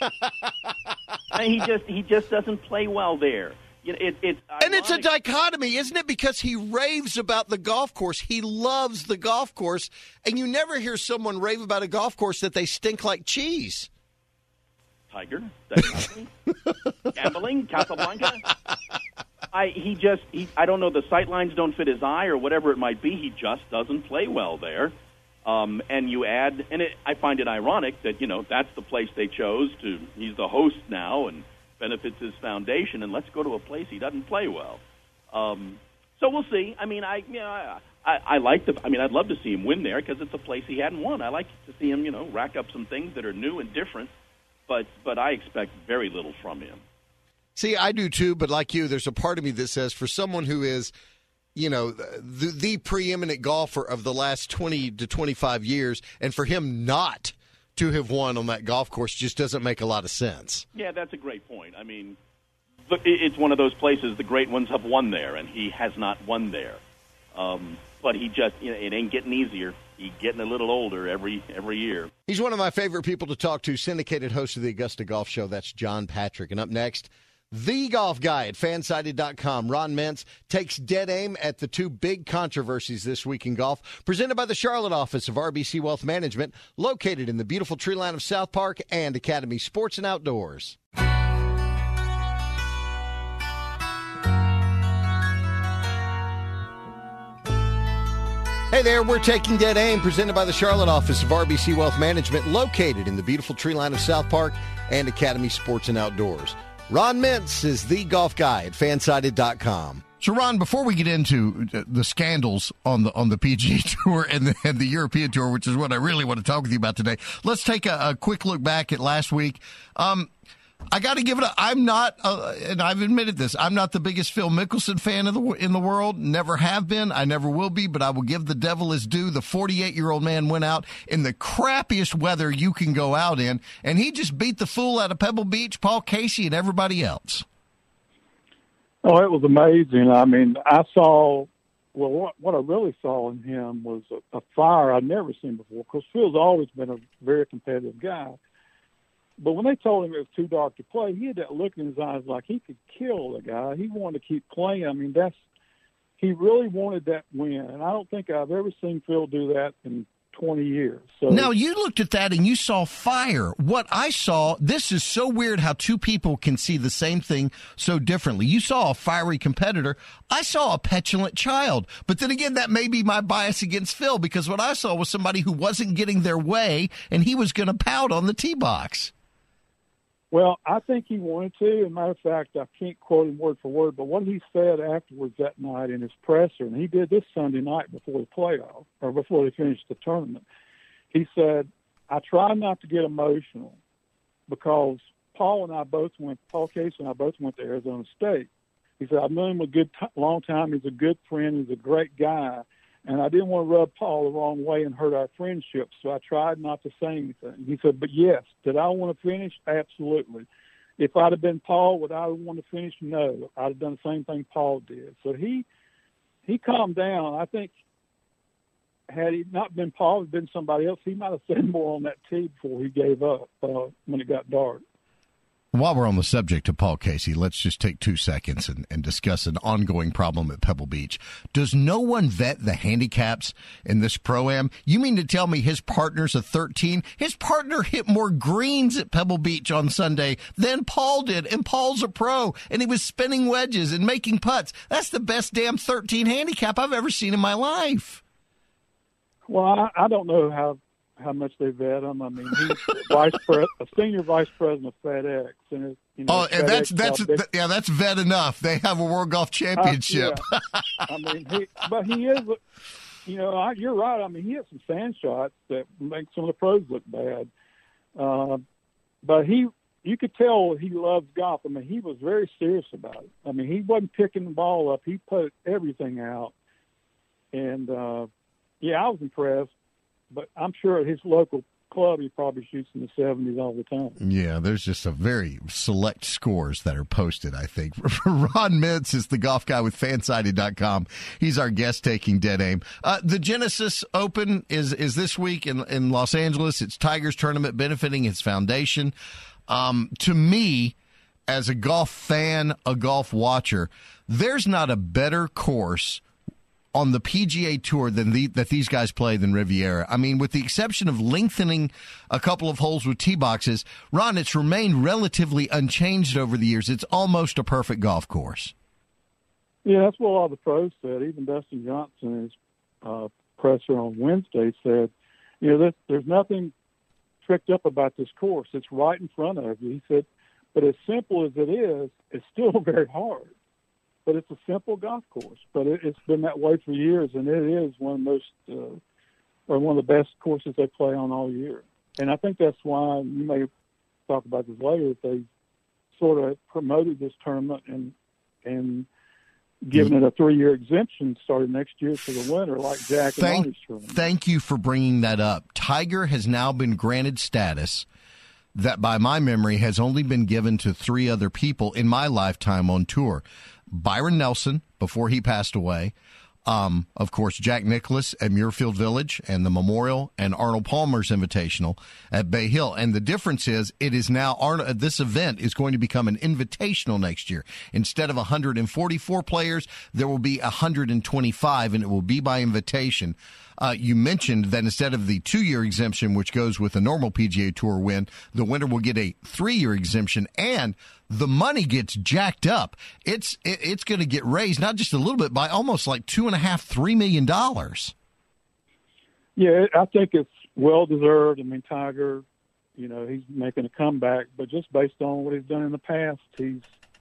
I mean, he just he just doesn't play well there. You know, it, it's and it's a dichotomy, isn't it? Because he raves about the golf course. He loves the golf course, and you never hear someone rave about a golf course that they stink like cheese. Tiger, gambling, Casablanca. I he just he I don't know, the sight lines don't fit his eye or whatever it might be. He just doesn't play well there. Um, and you add, and it, I find it ironic that, you know, that's the place they chose to, he's the host now and benefits his foundation, and let's go to a place he doesn't play well. Um, so we'll see. I mean, I, you know, I, I, I like the, I mean, I'd love to see him win there because it's a place he hadn't won. I like to see him, you know, rack up some things that are new and different, but, but I expect very little from him. See, I do too, but like you, there's a part of me that says for someone who is, you know, the, the preeminent golfer of the last twenty to twenty-five years, and for him not to have won on that golf course just doesn't make a lot of sense. Yeah, that's a great point. I mean, look, it's one of those places the great ones have won there, and he has not won there. Um, but he just, you know, it ain't getting easier. He's getting a little older every every year. He's one of my favorite people to talk to, syndicated host of the Augusta Golf Show. That's John Patrick. And up next, the golf guy at fansided dot com. Ron Mintz takes dead aim at the two big controversies this week in golf, presented by the Charlotte office of R B C Wealth Management, located in the beautiful tree line of South Park and Academy Sports and Outdoors. Hey there, we're Taking Dead Aim, presented by the Charlotte office of R B C Wealth Management, located in the beautiful tree line of South Park and Academy Sports and Outdoors. Ron Mintz is the golf guy at fansided dot com. So, Ron, before we get into the scandals on the on the P G A Tour and the, and the European Tour, which is what I really want to talk with you about today, let's take a, a quick look back at last week. Um, I got to give it a, I'm not, uh, and I've admitted this, I'm not the biggest Phil Mickelson fan of the, in the world, never have been, I never will be, but I will give the devil his due. The forty-eight-year-old man went out in the crappiest weather you can go out in, and he just beat the fool out of Pebble Beach, Paul Casey, and everybody else. Oh, it was amazing. I mean, I saw, well, what, what I really saw in him was a, a fire I'd never seen before, because Phil's always been a very competitive guy. But when they told him it was too dark to play, he had that look in his eyes like he could kill the guy. He wanted to keep playing. I mean, that's he really wanted that win. And I don't think I've ever seen Phil do that in twenty years. So now, you looked at that and you saw fire. What I saw, this is so weird how two people can see the same thing so differently. You saw a fiery competitor. I saw a petulant child. But then again, that may be my bias against Phil, because what I saw was somebody who wasn't getting their way, and he was going to pout on the tee box. Well, I think he wanted to. As a matter of fact, I can't quote him word for word, but what he said afterwards that night in his presser, and he did this Sunday night before the playoff, or before they finished the tournament, he said, I try not to get emotional because Paul and I both went, Paul Casey and I both went to Arizona State. He said, I've known him a good t- long time. He's a good friend. He's a great guy. And I didn't want to rub Paul the wrong way and hurt our friendship, so I tried not to say anything. He said, but yes, did I want to finish? Absolutely. If I'd have been Paul, would I have wanted to finish? No. I'd have done the same thing Paul did. So he he calmed down. I think had he not been Paul, had been somebody else, he might have said more on that tee before he gave up uh, when it got dark. While we're on the subject of Paul Casey, let's just take two seconds and, and discuss an ongoing problem at Pebble Beach. Does no one vet the handicaps in this Pro-Am? You mean to tell me his partner's a thirteen? His partner hit more greens at Pebble Beach on Sunday than Paul did, and Paul's a pro, and he was spinning wedges and making putts. That's the best damn thirteen handicap I've ever seen in my life. Well, I, I don't know how how much they vet him. I mean, he's vice pre- a senior vice president of FedEx, and it, you know, oh, and FedEx that's that's big, yeah, that's vet enough. They have a World Golf Championship. Uh, yeah. I mean, he, but he is, you know, I, you're right. I mean, he has some sand shots that make some of the pros look bad. Uh, but he, you could tell he loves golf. I mean, he was very serious about it. I mean, he wasn't picking the ball up. He put everything out, and uh, yeah, I was impressed. But I'm sure at his local club, he probably shoots in the seventies all the time. Yeah, there's just a very select scores that are posted, I think. Ron Mintz is the golf guy with fansided dot com. He's our guest taking Dead Aim. Uh, the Genesis Open is is this week in, in Los Angeles. It's Tiger's tournament benefiting its foundation. Um, to me, as a golf fan, a golf watcher, there's not a better course on the P G A Tour than the, that these guys play than Riviera. I mean, with the exception of lengthening a couple of holes with tee boxes, Ron, it's remained relatively unchanged over the years. It's almost a perfect golf course. Yeah, that's what a lot of the pros said. Even Dustin Johnson, in his uh, presser on Wednesday, said, you know, that there's nothing tricked up about this course. It's right in front of you. He said, but as simple as it is, it's still very hard. But it's a simple golf course. But it, it's been that way for years, and it is one of the most, uh, or one of the best courses they play on all year. And I think that's why, you may talk about this later, that they sort of promoted this tournament and and given it a three-year exemption starting next year for the winter, like Jack thank, and Arnie's tournament. Thank you for bringing that up. Tiger has now been granted status that, by my memory, has only been given to three other people in my lifetime on tour. Byron Nelson, before he passed away. Um, of course, Jack Nicklaus at Muirfield Village and the Memorial, and Arnold Palmer's Invitational at Bay Hill. And the difference is it is now, Arnold, this event is going to become an invitational next year. Instead of one hundred forty-four players, there will be one hundred twenty-five, and it will be by invitation. Uh, you mentioned that instead of the two-year exemption, which goes with a normal P G A Tour win, the winner will get a three-year exemption, and the money gets jacked up. It's it, it's going to get raised not just a little bit, by almost like two and a half, three million dollars. Yeah, I think it's well-deserved. I mean, Tiger, you know, he's making a comeback, but just based on what he's done in the past, he's,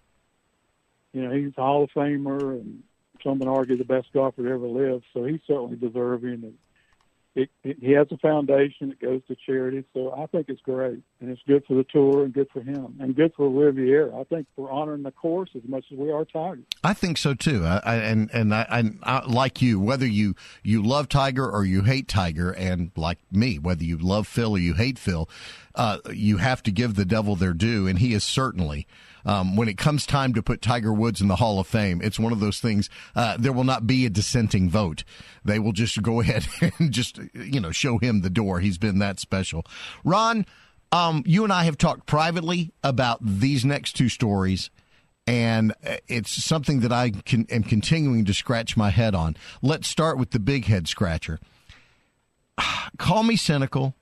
you know, he's a Hall of Famer, and some would argue the best golfer to ever live, so he's certainly deserving. And it, it, he has a foundation that goes to charity, so I think it's great, and it's good for the tour and good for him and good for Riviera. I think we're honoring the course as much as we are Tiger. I think so too. I, I, and and I, I, I like you, whether you you love Tiger or you hate Tiger, and like me, whether you love Phil or you hate Phil, uh, you have to give the devil their due, and he is certainly. Um, when it comes time to put Tiger Woods in the Hall of Fame, it's one of those things. Uh, there will not be a dissenting vote. They will just go ahead and just, you know, show him the door. He's been that special. Ron, um, you and I have talked privately about these next two stories, and it's something that I can, am continuing to scratch my head on. Let's start with the big head scratcher. Call me cynical.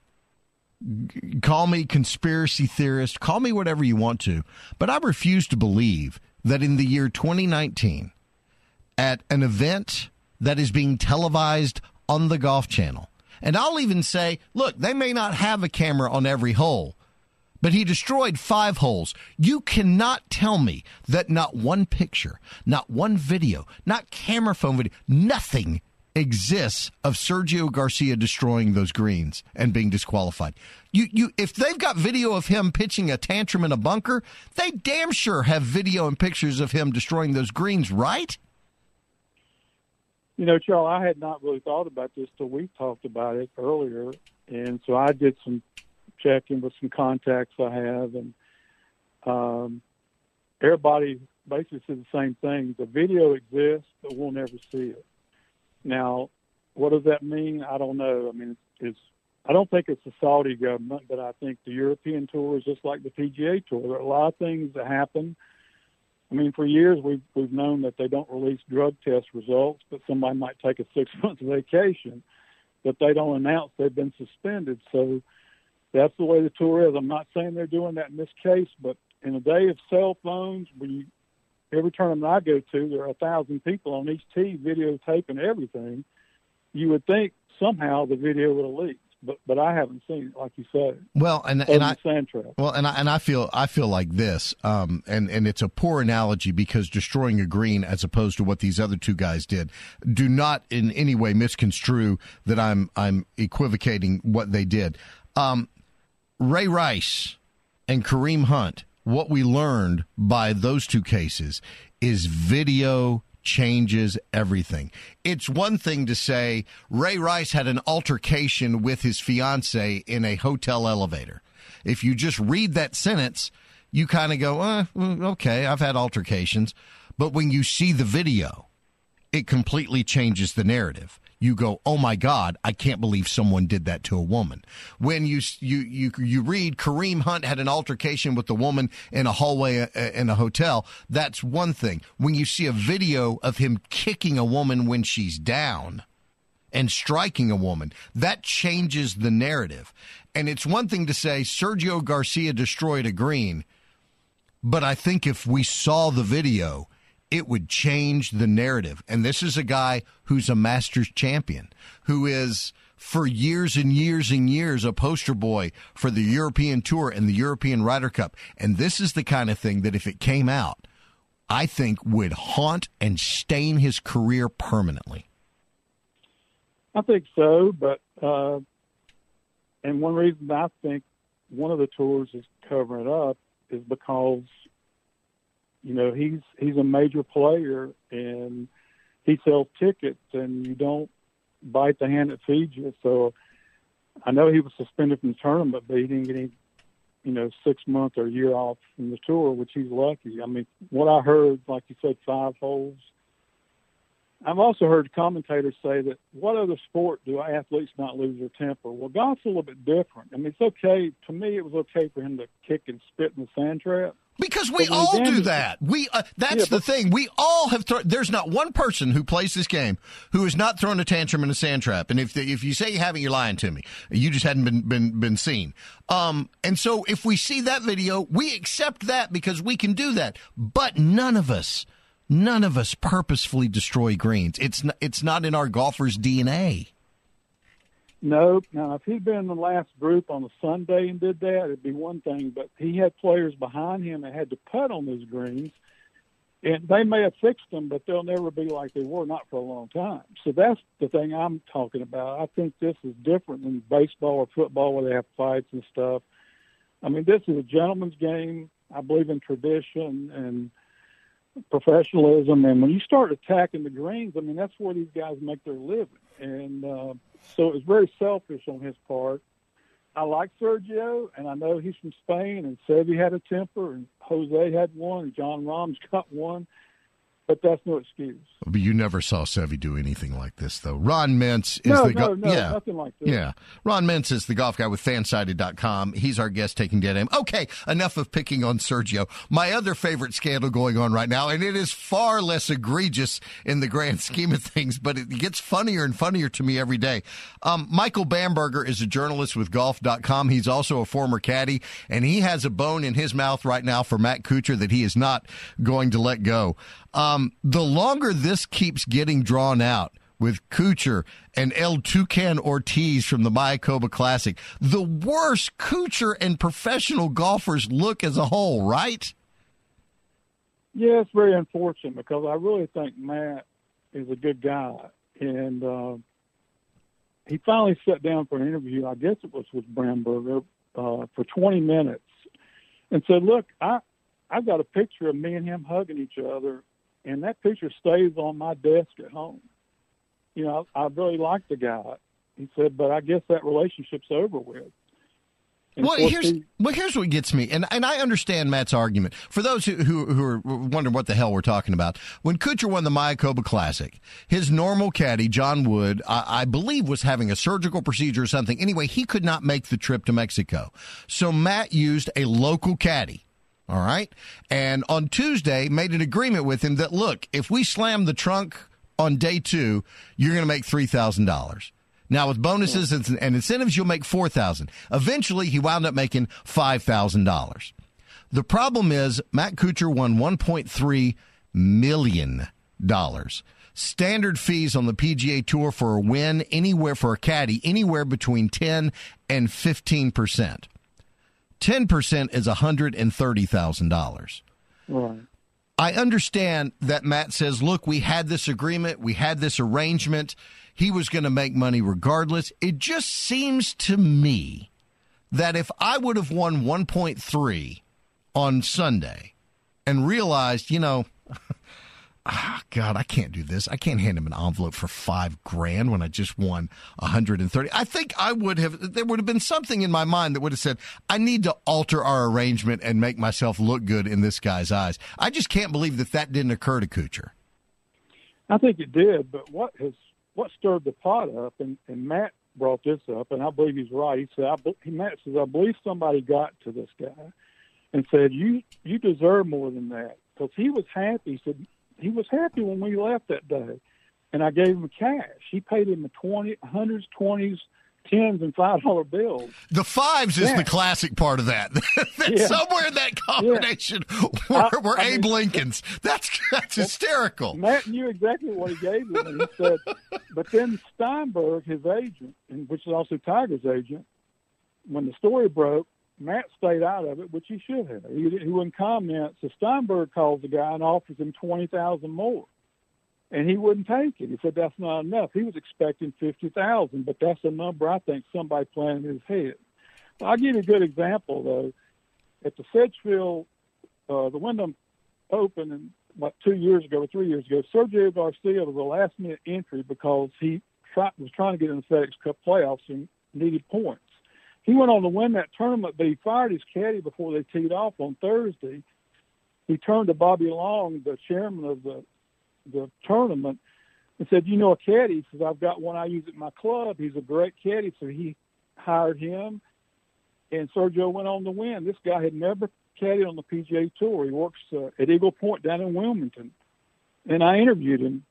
Call me conspiracy theorist, call me whatever you want to, but I refuse to believe that in the year twenty nineteen, at an event that is being televised on the Golf Channel, and I'll even say, look, they may not have a camera on every hole, but he destroyed five holes. You cannot tell me that not one picture, not one video, not camera phone video, nothing exists of Sergio Garcia destroying those greens and being disqualified. You, you, if they've got video of him pitching a tantrum in a bunker, they damn sure have video and pictures of him destroying those greens, right? You know, Charles, I had not really thought about this till we talked about it earlier, and so I did some checking with some contacts I have, and um, everybody basically said the same thing. The video exists, but we'll never see it. Now, what does that mean? I don't know. I mean, it's, I don't think it's the Saudi government, but I think the European Tour is just like the P G A Tour. There are a lot of things that happen. I mean, for years we've we've known that they don't release drug test results, but somebody might take a six-month vacation, but they don't announce they've been suspended. So that's the way the tour is. I'm not saying they're doing that in this case, but in a day of cell phones, we every tournament I go to, there are a thousand people on each tee videotaping everything. You would think somehow the video would have leaked, but but I haven't seen it, like you said. Well, and and I sand trap. well, and I and I feel I feel like this, um, and and it's a poor analogy because destroying a green as opposed to what these other two guys did. Do not in any way misconstrue that I'm I'm equivocating what they did. Um, Ray Rice and Kareem Hunt. What we learned by those two cases is video changes everything. It's one thing to say Ray Rice had an altercation with his fiance in a hotel elevator. If you just read that sentence, you kind of go, eh, okay, I've had altercations. But when you see the video, it completely changes the narrative. You go, oh my God, I can't believe someone did that to a woman. When you you you you read Kareem Hunt had an altercation with a woman in a hallway in a hotel, that's one thing. When you see a video of him kicking a woman when she's down and striking a woman, that changes the narrative. And it's one thing to say Sergio Garcia destroyed a green, but I think if we saw the video, it would change the narrative. And this is a guy who's a Masters champion, who is for years and years and years a poster boy for the European Tour and the European Ryder Cup. And this is the kind of thing that if it came out, I think would haunt and stain his career permanently. I think so, but uh, and one reason I think one of the tours is covering it up is because you know, he's he's a major player, and he sells tickets, and you don't bite the hand that feeds you. So I know he was suspended from the tournament, but he didn't get any, you know, six months or a year off from the tour, which he's lucky. I mean, what I heard, like you said, five holes. I've also heard commentators say that what other sport do athletes not lose their temper? Well, golf's a little bit different. I mean, it's okay. To me, it was okay for him to kick and spit in the sand trap. Because we all do that. We uh, that's yeah, the thing. We all have thrown. There's not one person who plays this game who has not thrown a tantrum in a sand trap. And if the, if you say you haven't, you're lying to me. You just hadn't been been been seen. Um, and so if we see that video, we accept that because we can do that. But none of us, none of us purposefully destroy greens. It's not, it's not in our golfers' D N A. No, now if he'd been in the last group on a Sunday and did that, it'd be one thing. But he had players behind him that had to putt on those greens, and they may have fixed them, but they'll never be like they were, not for a long time. So that's the thing I'm talking about. I think this is different than baseball or football where they have fights and stuff. I mean, this is a gentleman's game. I believe in tradition and professionalism, and when you start attacking the greens, I mean, that's where these guys make their living. And uh, so it was very selfish on his part. I like Sergio, and I know he's from Spain, and Seve had a temper, and Jose had one, and John Rahm's got one, but that's no excuse. But you never saw Seve do anything like this, though. Ron Mintz is no, the no, go- no, yeah. nothing like this. Yeah. Ron Mintz is the golf guy with fansided dot com. He's our guest taking dead aim. Okay, enough of picking on Sergio. My other favorite scandal going on right now, and it is far less egregious in the grand scheme of things, but it gets funnier and funnier to me every day. Um, Michael Bamberger is a journalist with golf dot com. He's also a former caddy, and he has a bone in his mouth right now for Matt Kuchar that he is not going to let go. Um, the longer this keeps getting drawn out with Kuchar and El Tucan Ortiz from the Mayakoba Classic, the worse Kuchar and professional golfers look as a whole, right? Yeah, it's very unfortunate because I really think Matt is a good guy. And uh, he finally sat down for an interview, I guess it was with Bamberger, uh, for twenty minutes and said, look, I, I've got a picture of me and him hugging each other, and that picture stays on my desk at home. You know, I, I really like the guy. He said, but I guess that relationship's over with. And well, here's he, well, here's what gets me, and and I understand Matt's argument. For those who, who who are wondering what the hell we're talking about, when Kuchar won the Mayakoba Classic, his normal caddy, John Wood, I, I believe was having a surgical procedure or something. Anyway, he could not make the trip to Mexico. So Matt used a local caddy. All right. And on Tuesday, made an agreement with him that, look, if we slam the trunk on day two, you're going to make three thousand dollars. Now, with bonuses and incentives, you'll make four thousand dollars. Eventually, he wound up making five thousand dollars. The problem is Matt Kuchar won one point three million dollars. Standard fees on the P G A Tour for a win, anywhere for a caddy, anywhere between ten and fifteen percent. ten percent is one hundred thirty thousand dollars. Right. I understand that Matt says, look, we had this agreement, we had this arrangement, he was going to make money regardless. It just seems to me that if I would have won one point three on Sunday and realized, you know, ah, God, I can't do this. I can't hand him an envelope for five grand when I just won one hundred thirty. I think I would have, there would have been something in my mind that would have said, I need to alter our arrangement and make myself look good in this guy's eyes. I just can't believe that that didn't occur to Kuchar. I think it did, but what has, what stirred the pot up, and, and Matt brought this up, and I believe he's right. He said, I, Matt says, I believe somebody got to this guy and said, you, you deserve more than that. Because he was happy. He said, he was happy when we left that day, and I gave him cash. He paid him the twenty, hundreds, twenties, tens, and five dollar bills. The fives is yeah. the classic part of that. yeah. Somewhere in that combination yeah. were, I, were I Abe mean, Lincolns. That's that's hysterical. Matt knew exactly what he gave him, and he said. But then Steinberg, his agent, and which is also Tiger's agent, when the story broke, Matt stayed out of it, which he should have. He, he wouldn't comment. So Steinberg calls the guy and offers him twenty thousand more, and he wouldn't take it. He said that's not enough. He was expecting fifty thousand, but that's a number I think somebody planted in his head. Well, I'll give you a good example though. At the Sedgefield, uh, the Wyndham Open, and what two years ago or three years ago, Sergio Garcia was a last minute entry because he try, was trying to get in the FedEx Cup playoffs and needed points. He went on to win that tournament, but he fired his caddy before they teed off on Thursday. He turned to Bobby Long, the chairman of the the tournament, and said, you know a caddy? He says, I've got one I use at my club. He's a great caddy. So he hired him, and Sergio went on to win. This guy had never caddied on the P G A Tour. He works uh, at Eagle Point down in Wilmington. And I interviewed him.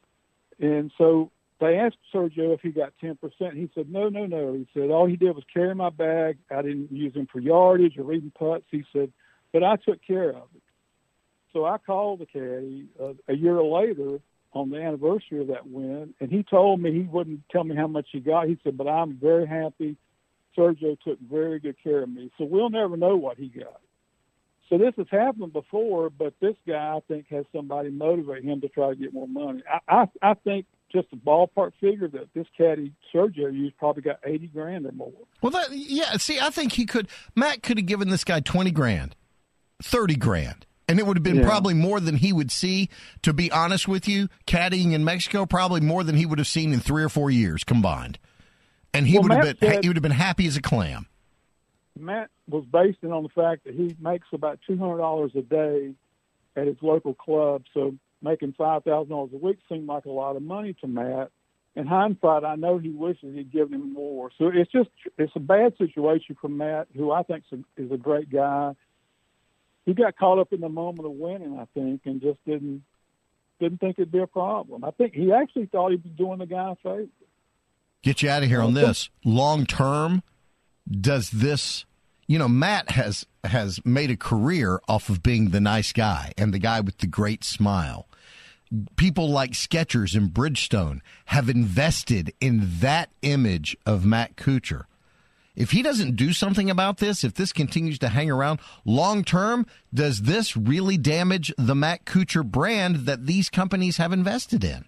And so they asked Sergio if he got ten percent. He said, no, no, no. He said, all he did was carry my bag. I didn't use him for yardage or reading putts. He said, but I took care of it. So I called the caddy uh, a year later, on the anniversary of that win, and he told me he wouldn't tell me how much he got. He said, but I'm very happy. Sergio took very good care of me. So we'll never know what he got. So this has happened before, but this guy, I think, has somebody motivate him to try to get more money. I, I, I think just a ballpark figure that this caddy Sergio used probably got eighty grand or more. Well, that, yeah, see, I think he could, Matt could have given this guy twenty grand, thirty grand. And it would have been yeah. probably more than he would see, to be honest with you, caddying in Mexico, probably more than he would have seen in three or four years combined. And he well, would have been said, he would have been happy as a clam. Matt was basing on the fact that he makes about two hundred dollars a day at his local club, so making five thousand dollars a week seemed like a lot of money to Matt. In hindsight, I know he wishes he'd given him more. So it's just it's a bad situation for Matt, who I think is a, is a great guy. He got caught up in the moment of winning, I think, and just didn't didn't think it'd be a problem. I think he actually thought he'd be doing the guy a favor. Get you out of here on this. Long term, does this, you know, Matt has has made a career off of being the nice guy and the guy with the great smile. People like Skechers and Bridgestone have invested in that image of Matt Kuchar. If he doesn't do something about this, if this continues to hang around long term, does this really damage the Matt Kuchar brand that these companies have invested in?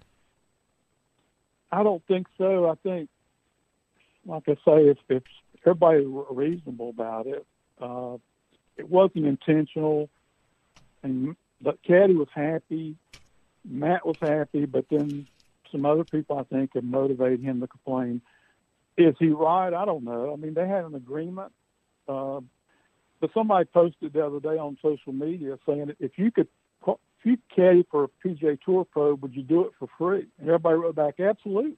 I don't think so. I think, like I say, if, if everybody's reasonable about it, uh, it wasn't intentional. And the caddy was happy. Matt was happy, but then some other people, I think, have motivated him to complain. Is he right? I don't know. I mean, they had an agreement. Uh, but somebody posted the other day on social media saying if you could if you caddy for a P G A Tour Pro, would you do it for free? And everybody wrote back, absolutely.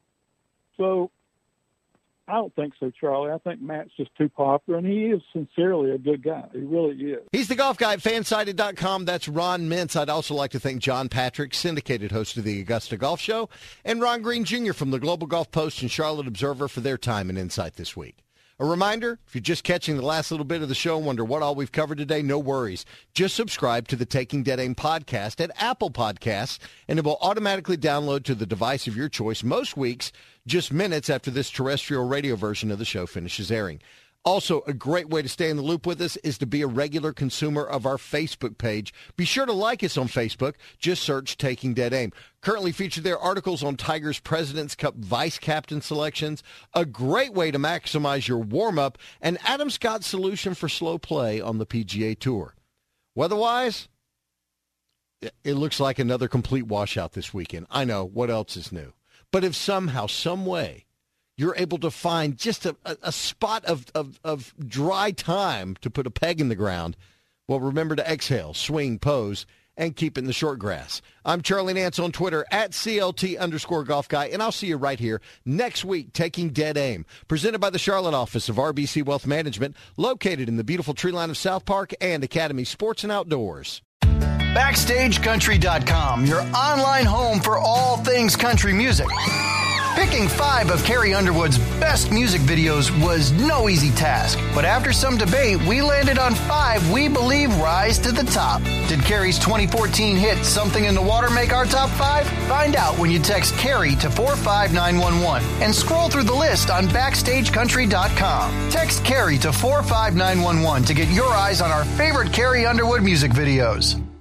So I don't think so, Charlie. I think Matt's just too popular, and he is sincerely a good guy. He really is. He's the golf guy at fansided dot com. That's Ron Mintz. I'd also like to thank John Patrick, syndicated host of the Augusta Golf Show, and Ron Green Junior from the Global Golf Post and Charlotte Observer for their time and insight this week. A reminder, if you're just catching the last little bit of the show and wonder what all we've covered today, no worries. Just subscribe to the Taking Dead Aim podcast at Apple Podcasts, and it will automatically download to the device of your choice most weeks, just minutes after this terrestrial radio version of the show finishes airing. Also, a great way to stay in the loop with us is to be a regular consumer of our Facebook page. Be sure to like us on Facebook. Just search Taking Dead Aim. Currently featured there articles on Tiger's President's Cup vice captain selections, a great way to maximize your warm-up, and Adam Scott's solution for slow play on the P G A Tour. Weather-wise, it looks like another complete washout this weekend. I know, what else is new? But if somehow, some way, you're able to find just a, a, a spot of, of, of dry time to put a peg in the ground, well, remember to exhale, swing, pose, and keep it in the short grass. I'm Charlie Nance on Twitter, at C L T underscore golf guy, and I'll see you right here next week, Taking Dead Aim, presented by the Charlotte office of R B C Wealth Management, located in the beautiful tree line of South Park and Academy Sports and Outdoors. Backstage Country dot com, your online home for all things country music. Picking five of Carrie Underwood's best music videos was no easy task, but after some debate, we landed on five we believe rise to the top. Did Carrie's twenty fourteen hit Something in the Water make our top five? Find out when you text Carrie to four five nine one one and scroll through the list on Backstage Country dot com. Text Carrie to four five nine one one to get your eyes on our favorite Carrie Underwood music videos.